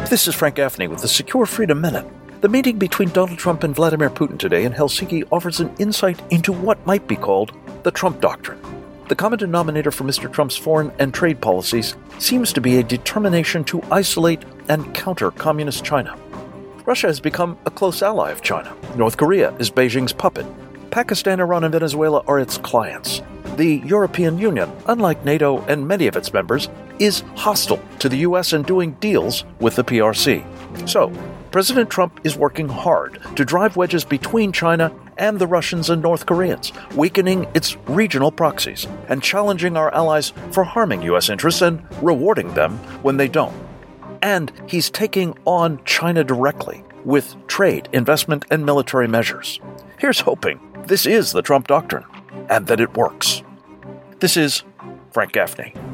This is Frank Gaffney with the Secure Freedom Minute. The meeting between Donald Trump and Vladimir Putin today in Helsinki offers an insight into what might be called the Trump Doctrine. The common denominator for Mr. Trump's foreign and trade policies seems to be a determination to isolate and counter communist China. Russia has become a close ally of China. North Korea is Beijing's puppet. Pakistan, Iran, and Venezuela are its clients. The European Union, unlike NATO and many of its members, is hostile to the U.S. and doing deals with the PRC. So, President Trump is working hard to drive wedges between China and the Russians and North Koreans, weakening its regional proxies and challenging our allies for harming U.S. interests and rewarding them when they don't. And he's taking on China directly with trade, investment, and military measures. Here's hoping this is the Trump Doctrine and that it works. This is Frank Gaffney.